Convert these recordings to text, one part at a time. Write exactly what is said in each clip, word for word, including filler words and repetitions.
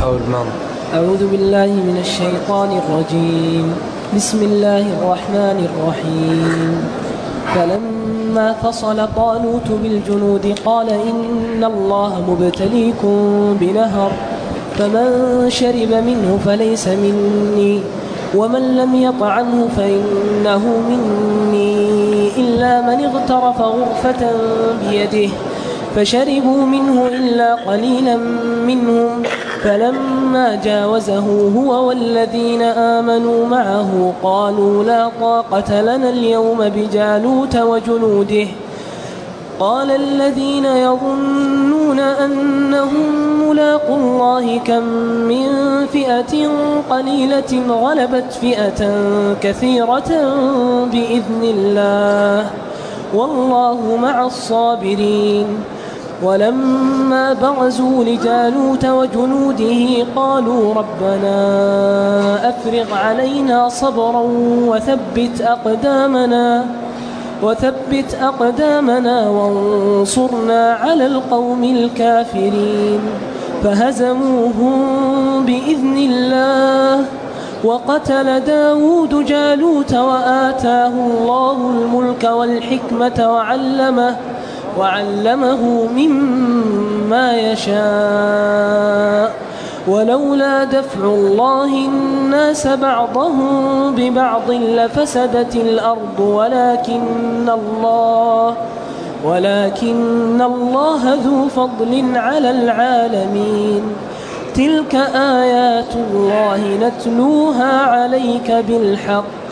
أو الماضي. أعوذ بالله من الشيطان الرجيم. بسم الله الرحمن الرحيم. فلما فصل طالوت بالجنود قال إن الله مبتليكم بنهر فمن شرب منه فليس مني ومن لم يطعمه فإنه مني إلا من اغترف غرفة بيده فشربوا منه إلا قليلا منهم فلما جاوزه هو والذين آمنوا معه قالوا لا طاقة لنا اليوم بجالوت وجنوده قال الذين يظنون أنهم ملاقوا الله كم من فئة قليلة غلبت فئة كثيرة بإذن الله والله مع الصابرين. ولما برزوا لجالوت وجنوده قالوا ربنا أفرغ علينا صبرا وثبت أقدامنا وثبت أقدامنا وانصرنا على القوم الكافرين فهزموهم بإذن الله وقتل داود جالوت وآتاه الله الملك والحكمة وعلمه وعلمه مما يشاء ولولا دفع الله الناس بعضهم ببعض لفسدت الأرض ولكن الله ولكن الله ذو فضل على العالمين. تلك آيات الله نتلوها عليك بالحق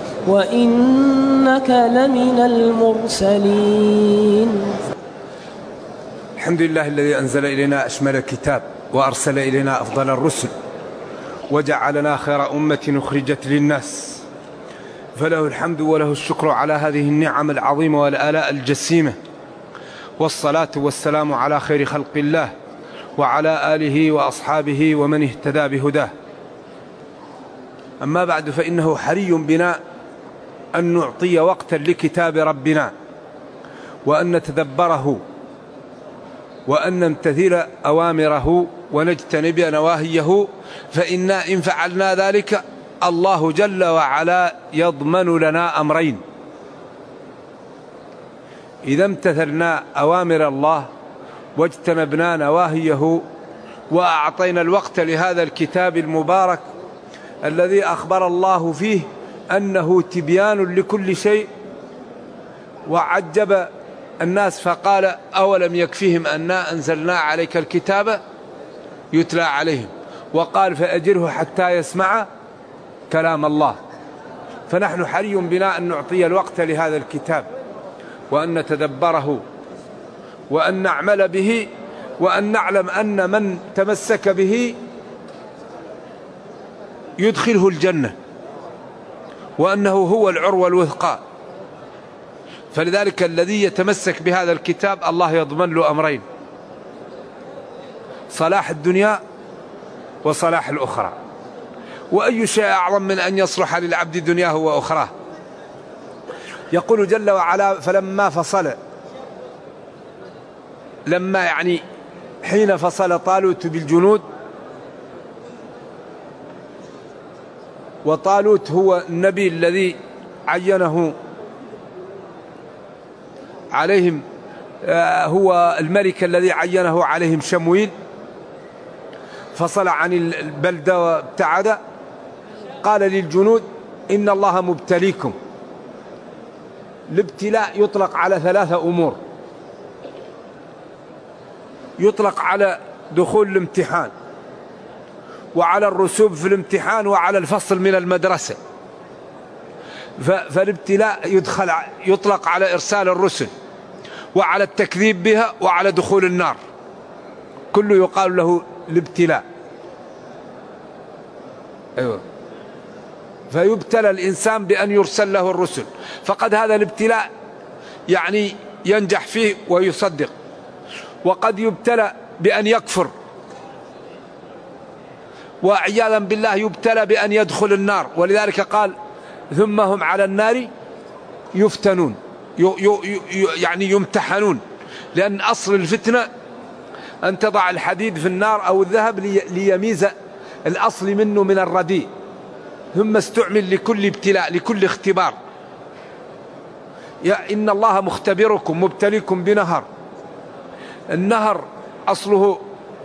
وإنك لمن المرسلين. الحمد لله الذي أنزل إلينا أشمل الكتاب وأرسل إلينا أفضل الرسل وجعلنا خير أمة أخرجت للناس فله الحمد وله الشكر على هذه النعم العظيمة والآلاء الجسيمة والصلاة والسلام على خير خلق الله وعلى آله وأصحابه ومن اهتدى بهداه. أما بعد فإنه حري بنا أن نعطي وقتا لكتاب ربنا وأن نتدبره وأن نمتثل أوامره ونجتنب نواهيه فإنا إن فعلنا ذلك الله جل وعلا يضمن لنا أمرين: إذا امتثلنا أوامر الله واجتنبنا نواهيه وأعطينا الوقت لهذا الكتاب المبارك الذي أخبر الله فيه أنه تبيان لكل شيء وعجب الناس فقال أولم يكفيهم أنا أنزلنا عليك الكتاب يتلى عليهم وقال فأجره حتى يسمع كلام الله. فنحن حري بنا أن نعطي الوقت لهذا الكتاب وأن نتدبره وأن نعمل به وأن نعلم أن من تمسك به يدخله الجنة وأنه هو العروة الوثقى. فلذلك الذي يتمسك بهذا الكتاب الله يضمن له أمرين: صلاح الدنيا وصلاح الأخرى. وأي شيء أعظم من أن يصلح للعبد دنياه وأخراه؟ يقول جل وعلا فلما فصل، لما يعني حين فصل طالوت بالجنود، وطالوت هو النبي الذي عينه عليهم، هو الملك الذي عينه عليهم شمويل، فصل عن البلدة وابتعد. قال للجنود إن الله مبتليكم. الابتلاء يطلق على ثلاثة أمور: يطلق على دخول الامتحان وعلى الرسوب في الامتحان وعلى الفصل من المدرسة. فالابتلاء يدخل يطلق على إرسال الرسل وعلى التكذيب بها وعلى دخول النار، كله يقال له الابتلاء. أيوة. فيبتلى الإنسان بأن يرسل له الرسل، فقد هذا الابتلاء يعني ينجح فيه ويصدق، وقد يبتلى بأن يكفر، وعياذا بالله يبتلى بأن يدخل النار. ولذلك قال ثم هم على النار يفتنون، يعني يمتحنون، لأن أصل الفتنة أن تضع الحديد في النار أو الذهب ليميز الأصل منه من الرديء، ثم استعمل لكل ابتلاء، لكل اختبار. يا إن الله مختبركم مبتليكم بنهر، النهر أصله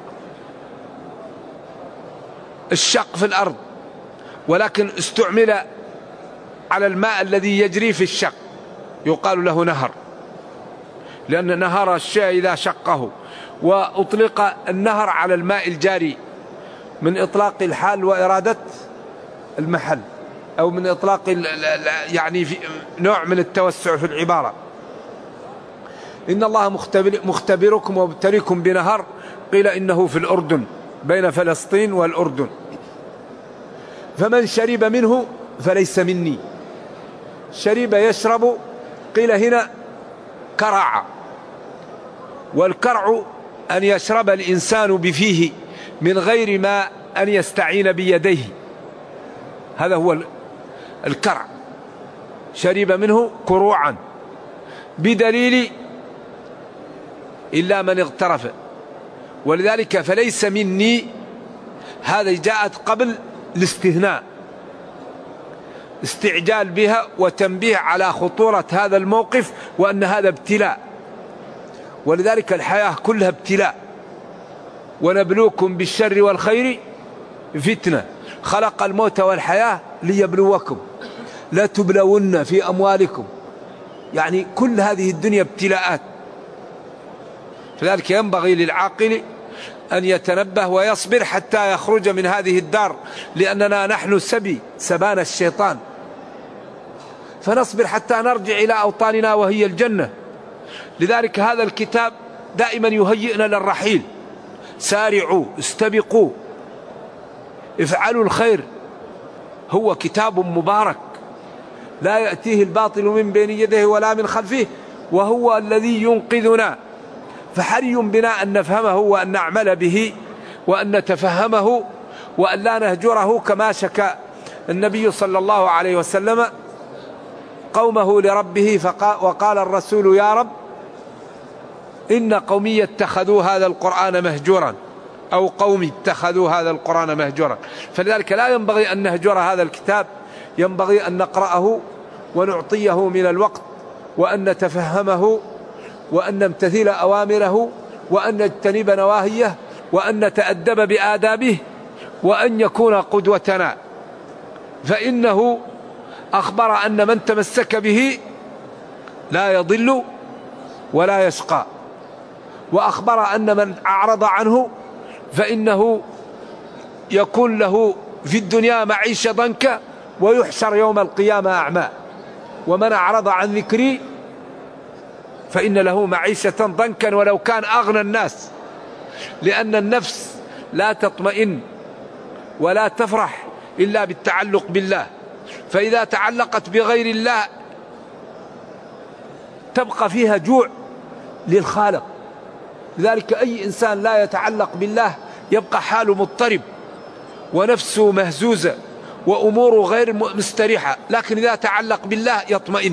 الشق في الأرض، ولكن استعمل على الماء الذي يجري في الشق يقال له نهر، لأن نهر الشيء إذا شقه. وأطلق النهر على الماء الجاري من إطلاق الحال وإرادة المحل، أو من إطلاق يعني في نوع من التوسع في العبارة. إن الله مختبر مختبركم ومبتليكم بنهر، قيل إنه في الأردن بين فلسطين والأردن. فمن شرب منه فليس مني. شرب يشرب، قيل هنا كرع، والكرع أن يشرب الإنسان بفيه من غير ما أن يستعين بيديه، هذا هو الكرع. شرب منه كروعا بدليل إلا من اغترف. ولذلك فليس مني هذا جاءت قبل الاستثناء، استعجال بها وتنبيه على خطورة هذا الموقف وأن هذا ابتلاء. ولذلك الحياة كلها ابتلاء. ونبلوكم بالشر والخير فتنة. خلق الموت والحياة ليبلوكم، لا تبلون في أموالكم، يعني كل هذه الدنيا ابتلاءات. فذلك ينبغي للعاقل أن يتنبه ويصبر حتى يخرج من هذه الدار، لأننا نحن سبي سبان الشيطان، فنصبر حتى نرجع إلى أوطاننا وهي الجنة. لذلك هذا الكتاب دائما يهيئنا للرحيل. سارعوا، استبقوا، افعلوا الخير. هو كتاب مبارك لا يأتيه الباطل من بين يديه ولا من خلفه، وهو الذي ينقذنا. فحري بنا أن نفهمه وأن نعمل به وأن نتفهمه وأن لا نهجره، كما شكى النبي صلى الله عليه وسلم قومه لربه فقال وقال الرسول يا رب إن قومي اتخذوا هذا القرآن مهجورا، أو قومي اتخذوا هذا القرآن مهجورا. فلذلك لا ينبغي أن نهجر هذا الكتاب، ينبغي أن نقرأه ونعطيه من الوقت، وأن نتفهمه، وأن نمتثل أوامره، وأن نجتنب نواهيه، وأن نتأدب بآدابه، وأن يكون قدوتنا. فإنه أخبر أن من تمسك به لا يضل ولا يشقى، وأخبر أن من أعرض عنه فإنه يكون له في الدنيا معيشة ضنكا ويحشر يوم القيامة أعمى. ومن أعرض عن ذكري فإن له معيشة ضنكا ولو كان أغنى الناس. لأن النفس لا تطمئن ولا تفرح إلا بالتعلق بالله، فإذا تعلقت بغير الله تبقى فيها جوع للخالق. لذلك أي إنسان لا يتعلق بالله يبقى حاله مضطرب ونفسه مهزوزة وأموره غير مستريحة، لكن إذا تعلق بالله يطمئن.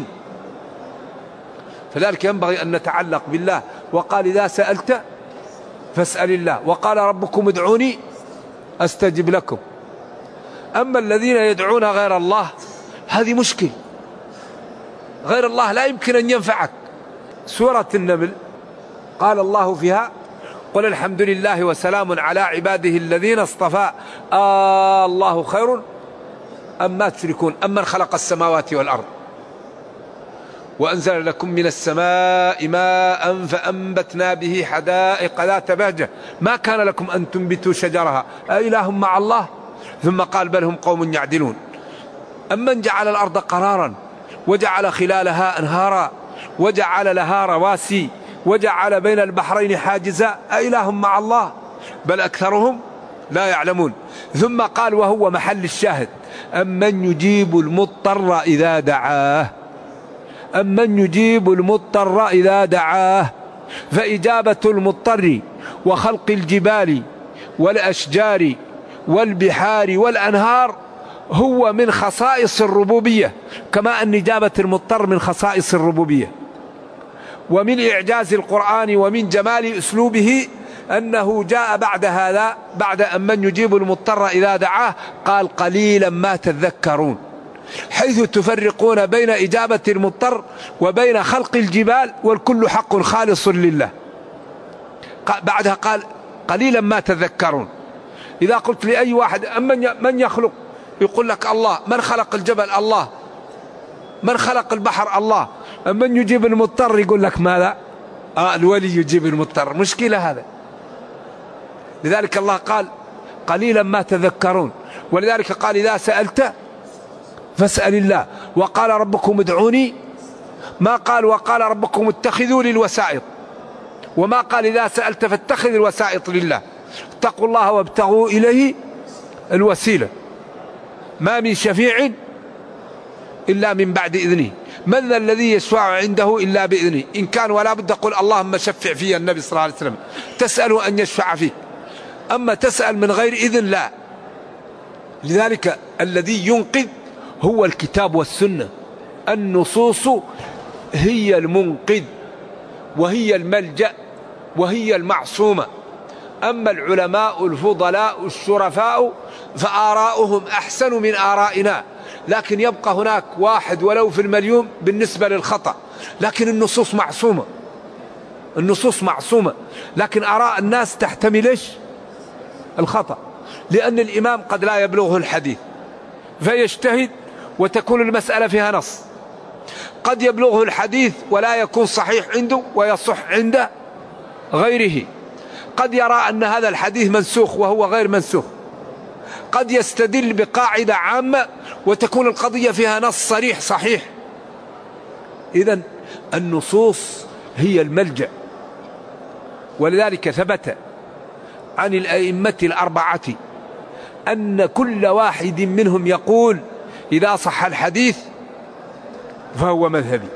فذلك ينبغي أن نتعلق بالله. وقال إذا سألت فاسأل الله، وقال ربكم ادعوني أستجب لكم. أما الذين يدعون غير الله هذه مشكلة. غير الله لا يمكن أن ينفعك. سورة النمل قال الله فيها قل الحمد لله وسلام على عباده الذين اصطفى آه الله خير أما تشركون أمن خلق السماوات والأرض وأنزل لكم من السماء ماء فأنبتنا به حدائق ذات بهجة ما كان لكم أن تنبتوا شجرها أإله مع الله ثم قال بل هم قوم يعدلون. أمن جعل الأرض قرارا وجعل خلالها أنهارا وجعل لها رواسي وجعل بين البحرين حاجزا أإله مع الله بل أكثرهم لا يعلمون. ثم قال وهو محل الشاهد أمن يجيب المضطر إذا دعاه أمن يجيب المضطر إذا دعاه. فإجابة المضطر وخلق الجبال والأشجار والبحار والأنهار هو من خصائص الربوبية، كما أن إجابة المضطر من خصائص الربوبية. ومن إعجاز القرآن ومن جمال أسلوبه أنه جاء بعد هذا، بعد أن من يجيب المضطر إذا دعاه، قال قليلا ما تذكرون، حيث تفرقون بين إجابة المضطر وبين خلق الجبال، والكل حق خالص لله. بعدها قال قليلا ما تذكرون. إذا قلت لأي واحد من يخلق، يقول لك الله. من خلق الجبل؟ الله. من خلق البحر؟ الله. من يجيب المضطر؟ يقول لك ماذا؟ آه الولي يجيب المضطر. مشكلة هذا. لذلك الله قال قليلا ما تذكرون. ولذلك قال إذا سألت فاسأل الله، وقال ربكم ادعوني، ما قال وقال ربكم اتخذوا لي الوسائط، وما قال إذا سألت فاتخذ الوسائط لله. اتقوا الله وابتغوا إليه الوسيلة. ما من شفيع إلا من بعد إذنه، من ذا الذي يشفع عنده إلا بإذنه. إن كان ولا بد قل اللهم شفع في النبي صلى الله عليه وسلم، تسأله أن يشفع فيك. أما تسأل من غير إذن لا. لذلك الذي ينقذ هو الكتاب والسنة. النصوص هي المنقذ وهي الملجأ وهي المعصومة. أما العلماء الفضلاء الشرفاء فآراؤهم أحسن من آرائنا، لكن يبقى هناك واحد ولو في المليون بالنسبة للخطأ، لكن النصوص معصومة. النصوص معصومة، لكن آراء الناس تحتمل إيش؟ الخطأ، لأن الإمام قد لا يبلغه الحديث فيجتهد وتكون المسألة فيها نص. قد يبلغه الحديث ولا يكون صحيح عنده ويصح عند غيره. قد يرى أن هذا الحديث منسوخ وهو غير منسوخ. قد يستدل بقاعدة عامة وتكون القضية فيها نص صريح صحيح. إذن النصوص هي الملجأ. ولذلك ثبت عن الأئمة الأربعة أن كل واحد منهم يقول إذا صح الحديث فهو مذهبي.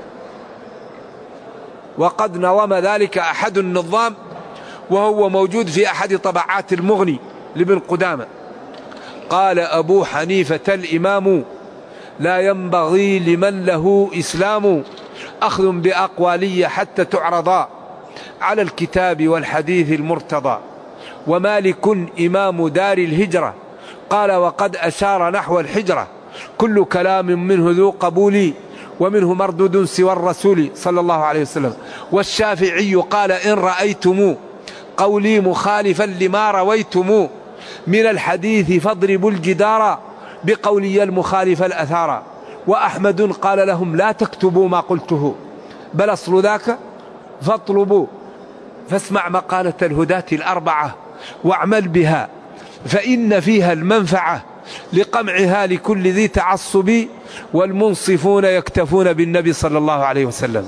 وقد نظم ذلك أحد النظام، وهو موجود في أحد طبعات المغني لابن قدامة. قال أبو حنيفة الإمام لا ينبغي لمن له إسلام أخذ بأقوالي حتى تعرضا على الكتاب والحديث المرتضى. ومالك إمام دار الهجرة قال وقد أشار نحو الحجرة كل كلام منه ذو قبول ومنه مردود سوى الرسول صلى الله عليه وسلم. والشافعي قال إن رأيتم قولي مخالفا لما رويتم من الحديث فاضربوا الجدار بقولي المخالف الأثار. وأحمد قال لهم لا تكتبوا ما قلته بل أصل ذاك فاطلبوا. فاسمع مقالة الهداة الأربعة واعمل بها فإن فيها المنفعة لقمعها لكل ذي تعصب والمنصفون يكتفون بالنبي صلى الله عليه وسلم.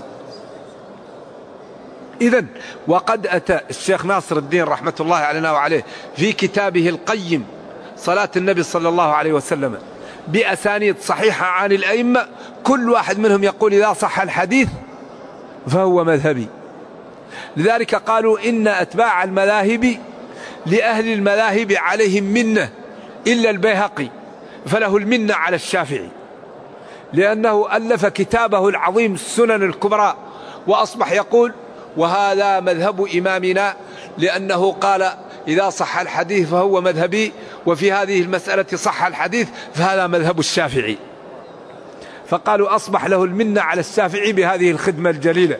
إذن وقد أتى الشيخ ناصر الدين رحمة الله علينا وعليه في كتابه القيم صلاة النبي صلى الله عليه وسلم بأسانيد صحيحة عن الأئمة، كل واحد منهم يقول إذا صح الحديث فهو مذهبي. لذلك قالوا إن أتباع المذاهب لأهل المذاهب عليهم منة إلا البيهقي فله المنة على الشافعي، لأنه ألف كتابه العظيم السنن الكبرى وأصبح يقول وهذا مذهب إمامنا، لأنه قال إذا صح الحديث فهو مذهبي، وفي هذه المسألة صح الحديث فهذا مذهب الشافعي. فقالوا أصبح له المنة على الشافعي بهذه الخدمة الجليلة.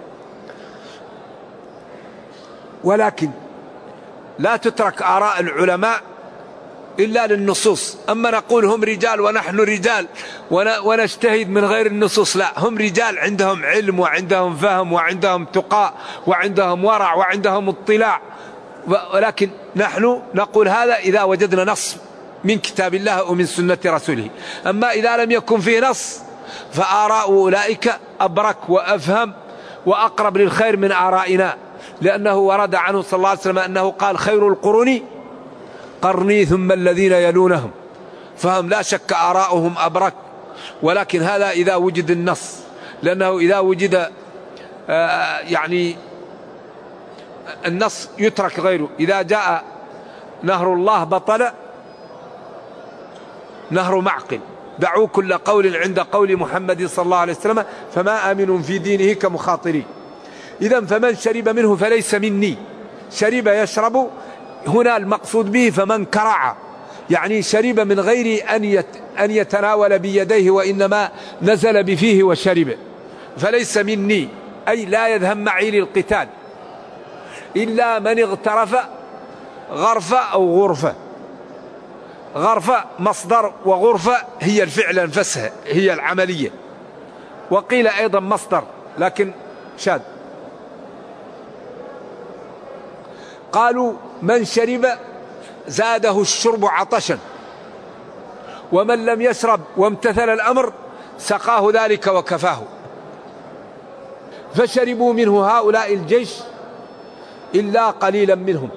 ولكن لا تترك آراء العلماء إلا للنصوص. أما نقول هم رجال ونحن رجال ونجتهد من غير النصوص، لا، هم رجال عندهم علم وعندهم فهم وعندهم تقاء وعندهم ورع وعندهم اطلاع، ولكن نحن نقول هذا إذا وجدنا نص من كتاب الله ومن سنة رسوله. أما إذا لم يكن فيه نص فآراء أولئك أبرك وأفهم وأقرب للخير من آرائنا، لأنه ورد عنه صلى الله عليه وسلم أنه قال خير القرون قرني ثم الذين يلونهم، فهم لا شك آراؤهم أبرك. ولكن هذا إذا وجد النص، لأنه إذا وجد آه يعني النص يترك غيره. إذا جاء نهر الله بطل نهر معقل، دعوا كل قول عند قول محمد صلى الله عليه وسلم فما آمن في دينه كمخاطري. إذن فمن شرب منه فليس مني، شرب يشرب هنا المقصود به فمن كرع، يعني شرب من غير أن أن يتناول بيديه، وإنما نزل بفيه وشرب. فليس مني أي لا يذهب معي للقتال إلا من اغترف غرفة أو غرفة. غرفة مصدر، وغرفة هي الفعل نفسها، هي العملية. وقيل أيضا مصدر لكن شاذ. قالوا من شرب زاده الشرب عطشا، ومن لم يشرب وامتثل الأمر سقاه ذلك وكفاه. فشربوا منه هؤلاء الجيش إلا قليلا منهم.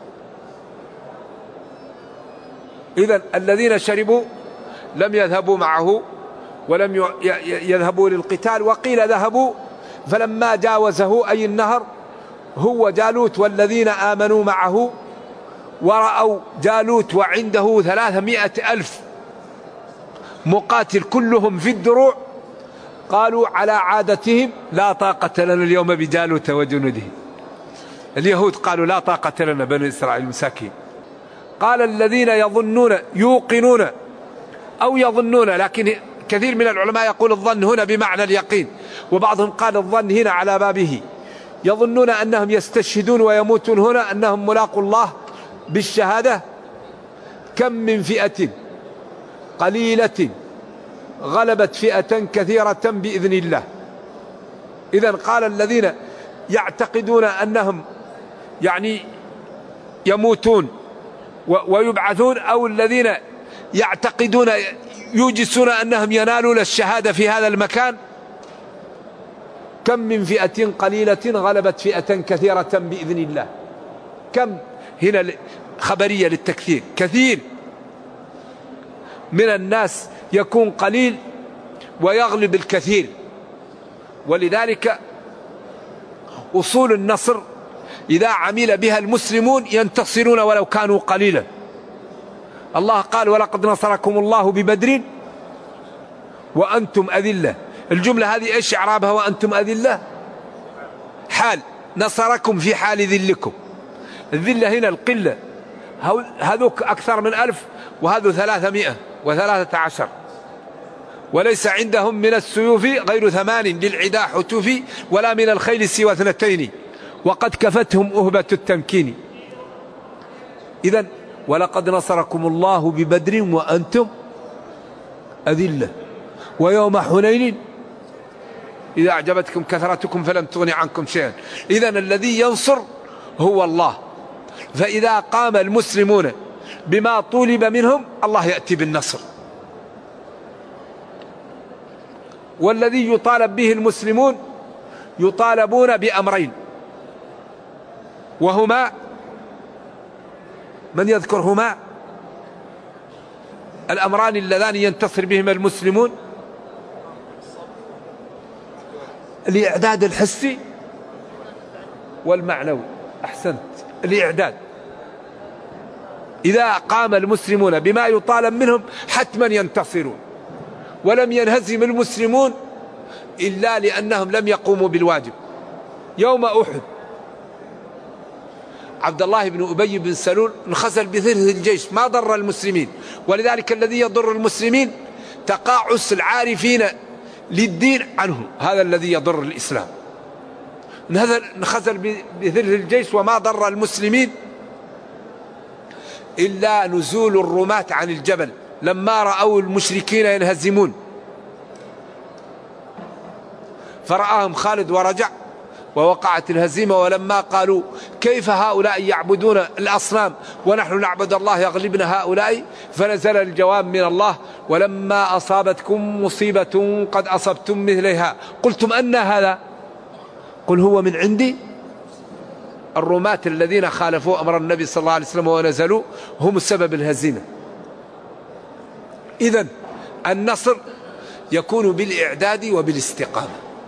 إذن الذين شربوا لم يذهبوا معه ولم يذهبوا للقتال. وقيل ذهبوا فلما جاوزه أي النهر هو جالوت والذين آمنوا معه، ورأوا جالوت وعنده ثلاثمائة ألف مقاتل كلهم في الدروع، قالوا على عادتهم لا طاقة لنا اليوم بجالوت وجنوده. اليهود قالوا لا طاقة لنا، بني إسرائيل المساكين. قال الذين يظنون يوقنون أو يظنون، لكن كثير من العلماء يقول الظن هنا بمعنى اليقين، وبعضهم قال الظن هنا على بابه. يظنون أنهم يستشهدون ويموتون هنا، أنهم ملاقوا الله بالشهادة. كم من فئة قليلة غلبت فئة كثيرة بإذن الله. إذن قال الذين يعتقدون أنهم يعني يموتون ويبعثون، أو الذين يعتقدون يوجسون أنهم ينالون الشهادة في هذا المكان. كم من فئة قليلة غلبت فئة كثيرة بإذن الله. كم هنا خبرية للتكثير. كثير من الناس يكون قليل ويغلب الكثير، ولذلك أصول النصر إذا عمل بها المسلمون ينتصرون ولو كانوا قليلا. الله قال ولقد نصركم الله ببدر وأنتم أذلة. الجملة هذه إيش إعرابها؟ وأنتم أذلة حال، نصركم في حال ذلكم. الذلة هنا القلة، هذوك أكثر من ألف وهذو ثلاثمائة وثلاثة عشر، وليس عندهم من السيوف غير ثمان للعدا حتوف، ولا من الخيل سوى اثنتين وقد كفتهم أهبة التمكين. إذن ولقد نصركم الله ببدر وأنتم أذلة ويوم حنين إذا أعجبتكم كثرتكم فلم تغن عنكم شيئا. إذن الذي ينصر هو الله. فإذا قام المسلمون بما طولب منهم الله يأتي بالنصر. والذي يطالب به المسلمون يطالبون بأمرين، وهما من يذكرهما؟ الأمران اللذان ينتصر بهما المسلمون: الإعداد الحسي والمعنوي. أحسنت، الإعداد. إذا قام المسلمون بما يطالب منهم حتما ينتصرون. ولم ينهزم المسلمون إلا لأنهم لم يقوموا بالواجب. يوم أحد عبد الله بن أبي بن سلول انخزل بثلث الجيش، ما ضر المسلمين. ولذلك الذي يضر المسلمين تقاعس العارفين للدين عنه، هذا الذي يضر الإسلام. انخزل بثلث الجيش وما ضر المسلمين إلا نزول الرماة عن الجبل لما رأوا المشركين ينهزمون، فرآهم خالد ورجع ووقعت الهزيمة. ولما قالوا كيف هؤلاء يعبدون الأصنام ونحن نعبد الله يغلبنا هؤلاء، فنزل الجواب من الله: ولما أصابتكم مصيبة قد أصبتم مثلها قلتم أن هذا قل هو من عندي. الرماة الذين خالفوا أمر النبي صلى الله عليه وسلم ونزلوا هم السبب الهزيمة. إذن النصر يكون بالإعداد وبالاستقامة.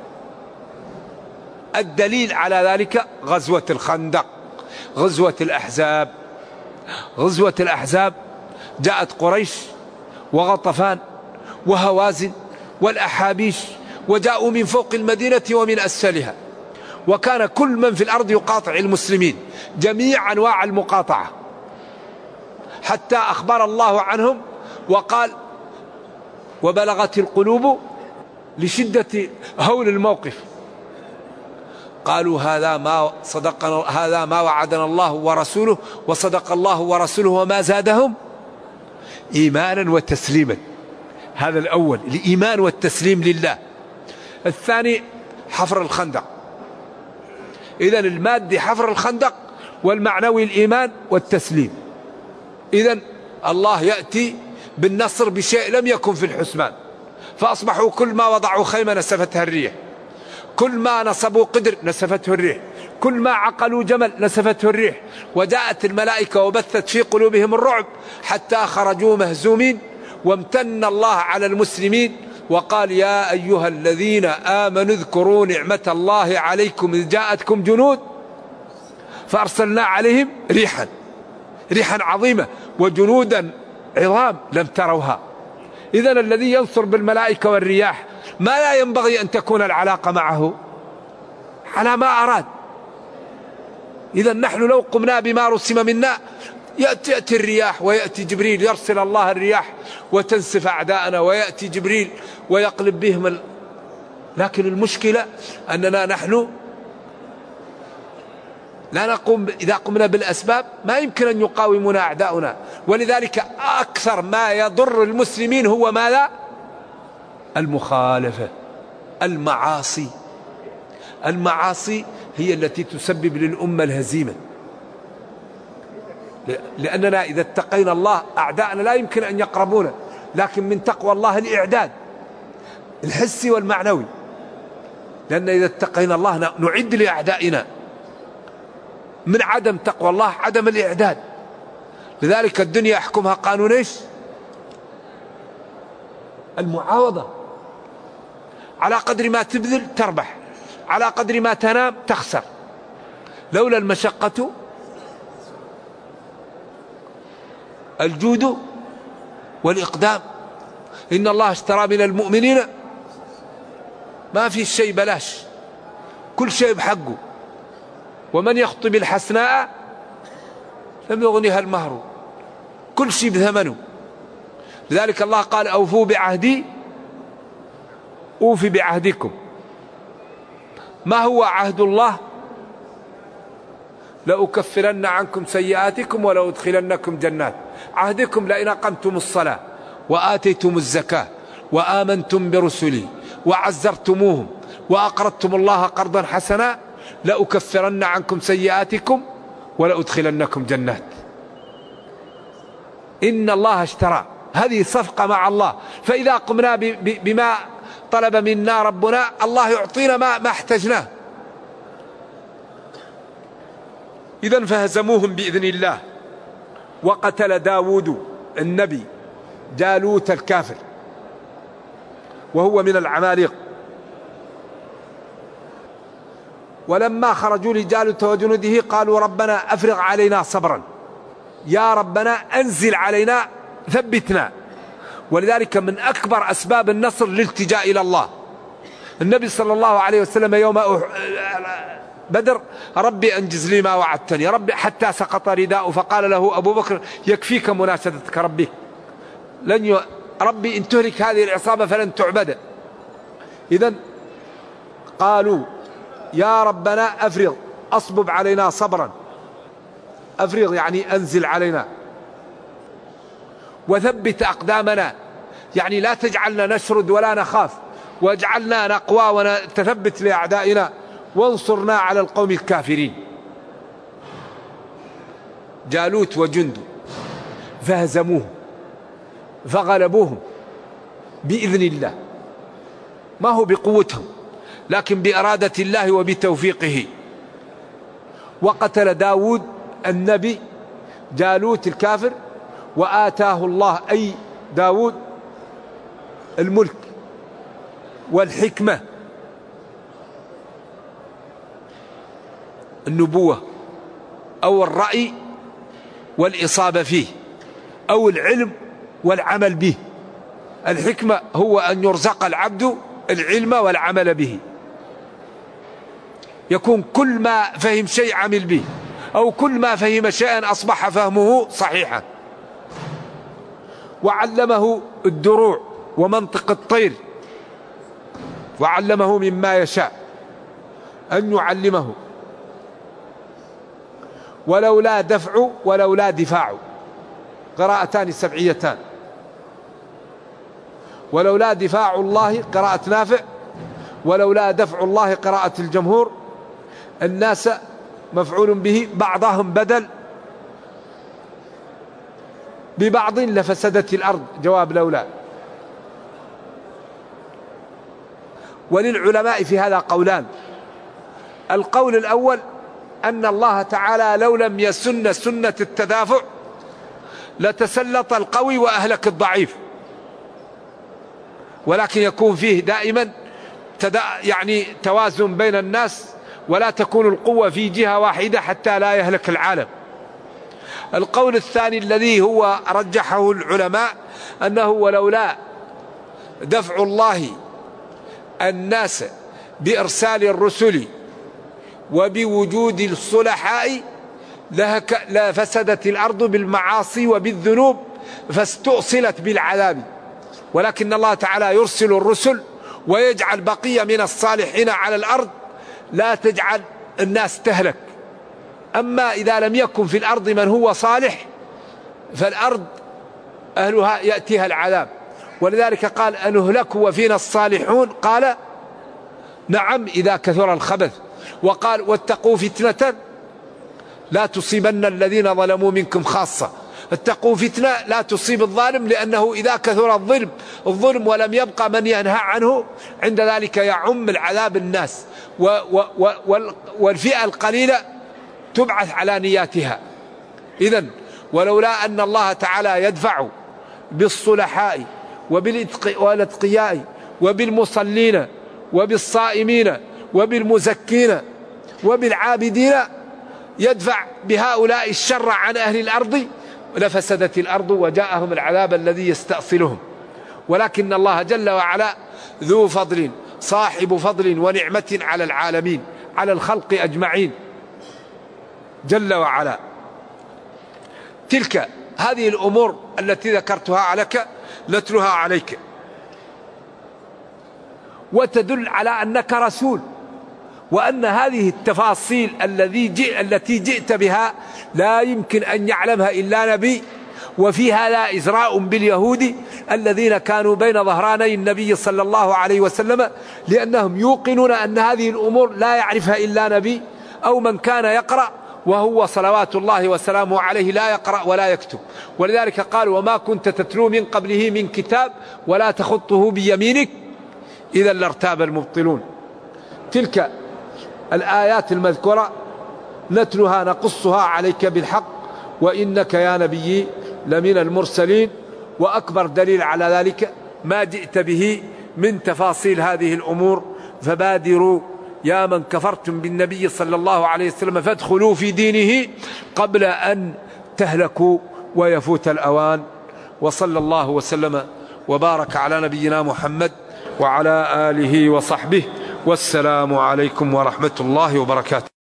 الدليل على ذلك غزوة الخندق، غزوة الأحزاب. غزوة الأحزاب جاءت قريش وغطفان وهوازن والأحابيش، وجاءوا من فوق المدينة ومن أسفلها، وكان كل من في الأرض يقاطع المسلمين جميع أنواع المقاطعة، حتى أخبر الله عنهم وقال وبلغت القلوب لشدة هول الموقف، قالوا هذا ما صدقنا هذا ما وعدنا الله ورسوله وصدق الله ورسوله وما زادهم إيمانا وتسليما. هذا الأول، الإيمان والتسليم لله. الثاني حفر الخندق. إذن المادي حفر الخندق، والمعنوي الإيمان والتسليم. إذن الله يأتي بالنصر بشيء لم يكن في الحسبان، فأصبحوا كل ما وضعوا خيمة نسفتها الريح، كل ما نصبوا قدر نسفته الريح، كل ما عقلوا جمل نسفته الريح، وجاءت الملائكة وبثت في قلوبهم الرعب حتى خرجوا مهزومين. وامتن الله على المسلمين وقال يا أيها الذين آمنوا اذكروا نعمة الله عليكم إذ جاءتكم جنود فأرسلنا عليهم ريحا ريحا عظيمة وجنودا عظام لم تروها. إذن الذي ينصر بالملائكة والرياح ما لا ينبغي أن تكون العلاقة معه على ما أراد. إذن نحن لو قمنا بما رسم منا يأتي, يأتي الرياح ويأتي جبريل، يرسل الله الرياح وتنسف أعداءنا، ويأتي جبريل ويقلب بهم ال... لكن المشكلة أننا نحن لا نقوم، إذا قمنا بالأسباب ما يمكن أن يقاومنا أعداؤنا. ولذلك أكثر ما يضر المسلمين هو ماذا؟ المخالفة، المعاصي. المعاصي هي التي تسبب للأمة الهزيمة، لأننا إذا اتقينا الله أعداءنا لا يمكن أن يقربونا، لكن من تقوى الله الإعداد الحسي والمعنوي، لأن إذا اتقينا الله نعد لأعدائنا. من عدم تقوى الله عدم الإعداد. لذلك الدنيا يحكمها قانون إيش؟ المعاوضة. على قدر ما تبذل تربح، على قدر ما تنام تخسر. لولا المشقة الجود والإقدام. إن الله اشترى من المؤمنين، ما في شيء بلاش، كل شيء بحقه. ومن يخطب الحسناء لم يغنيها المهر، كل شيء بثمنه. لذلك الله قال أوفوا بعهدي أوفي بعهدكم. ما هو عهد الله؟ لأكفرن عنكم سيئاتكم ولأدخلنكم جنات. عهدكم لئن أقمتم الصلاة وآتيتم الزكاة وآمنتم برسلي وعزرتموهم وأقرضتم الله قرضا حسنا لأكفرن عنكم سيئاتكم ولأدخلنكم جنات. إن الله اشترى، هذه صفقة مع الله. فإذا قمنا بما طلب منا ربنا الله يعطينا ما, ما احتجناه. إذن فهزموهم بإذن الله. وقتل داود النبي جالوت الكافر وهو من العمالقة. ولما خرجوا لجالوت وجنوده قالوا ربنا أفرغ علينا صبرا، يا ربنا أنزل علينا ثبتنا. ولذلك من أكبر أسباب النصر الالتجاء إلى الله. النبي صلى الله عليه وسلم يوم بدر ربي أنجز لي ما وعدتني ربي، حتى سقط رداءه فقال له أبو بكر يكفيك مناشدتك ربي، لن ي... ربي إن تهلك هذه العصابة فلن تعبد. إذن قالوا يا ربنا أفرغ أصبب علينا صبرا، أفرغ يعني أنزل علينا، وثبت أقدامنا يعني لا تجعلنا نشرد ولا نخاف، واجعلنا نقوى ونتثبت لأعدائنا، وانصرنا على القوم الكافرين. جالوت وجنده فهزموهم فغلبوهم بإذن الله، ما هو بقوتهم لكن بإرادة الله وبتوفيقه. وقتل داود النبي جالوت الكافر، وآتاه الله أي داود الملك والحكمة، النبوة أو الرأي والإصابة فيه، أو العلم والعمل به. الحكمة هو أن يرزق العبد العلم والعمل به. يكون كل ما فهم شيء عمل به، أو كل ما فهم شيئا أصبح فهمه صحيحا. وعلمه الدروع ومنطق الطير، وعلمه مما يشاء أن يعلمه. ولولا دفع ولولا دفاع، قراءتان سبعيتان. ولولا دفاع الله قراءة نافع، ولولا دفع الله قراءة الجمهور. الناس مفعول به، بعضهم بدل ببعض لفسدت الأرض، جواب لولا. وللعلماء في هذا قولان. القول الأول أن الله تعالى لو لم يسن سنة التدافع لتسلط القوي وأهلك الضعيف، ولكن يكون فيه دائما يعني توازن بين الناس، ولا تكون القوة في جهة واحدة حتى لا يهلك العالم. القول الثاني الذي هو رجحه العلماء أنه ولولا دفع الله الناس بإرسال الرسل وبوجود الصلحاء لفسدت الأرض بالمعاصي وبالذنوب فاستؤصلت بالعذاب، ولكن الله تعالى يرسل الرسل ويجعل بقية من الصالحين على الأرض لا تجعل الناس تهلك. أما إذا لم يكن في الأرض من هو صالح فالأرض أهلها يأتيها العذاب. ولذلك قال أنهلك وفينا الصالحون، قال نعم إذا كثر الخبث. وقال واتقوا فتنة لا تصيبن الذين ظلموا منكم خاصة. اتقوا فتنة لا تصيب الظالم، لأنه إذا كثر الظلم الظلم ولم يبقى من ينهى عنه عند ذلك يعم العذاب الناس، والفئة القليلة تبعث على نياتها. إذن ولولا أن الله تعالى يدفع بالصلحاء وبالاتقياء وبالمصلين وبالصائمين وبالمزكين وبالعابدين، يدفع بهؤلاء الشر عن أهل الأرض لفسدت الأرض وجاءهم العذاب الذي يستأصلهم. ولكن الله جل وعلا ذو فضل صاحب فضل ونعمة على العالمين، على الخلق أجمعين جل وعلا. تلك هذه الأمور التي ذكرتها عليك نتلها عليك، وتدل على أنك رسول، وأن هذه التفاصيل الذي جئ التي جئت بها لا يمكن أن يعلمها إلا نبي. وفي هذا إزراء باليهود الذين كانوا بين ظهراني النبي صلى الله عليه وسلم، لأنهم يوقنون أن هذه الأمور لا يعرفها إلا نبي أو من كان يقرأ، وهو صلوات الله وسلامه عليه لا يقرأ ولا يكتب. ولذلك قال وما كنت تتلو من قبله من كتاب ولا تخطه بيمينك إذا لارتاب المبطلون. تلك الآيات المذكورة نتلها نقصها عليك بالحق، وإنك يا نبي لمن المرسلين. وأكبر دليل على ذلك ما جئت به من تفاصيل هذه الأمور. فبادروا يا من كفرتم بالنبي صلى الله عليه وسلم فادخلوا في دينه قبل أن تهلكوا ويفوت الأوان. وصلى الله وسلم وبارك على نبينا محمد وعلى آله وصحبه، والسلام عليكم ورحمة الله وبركاته.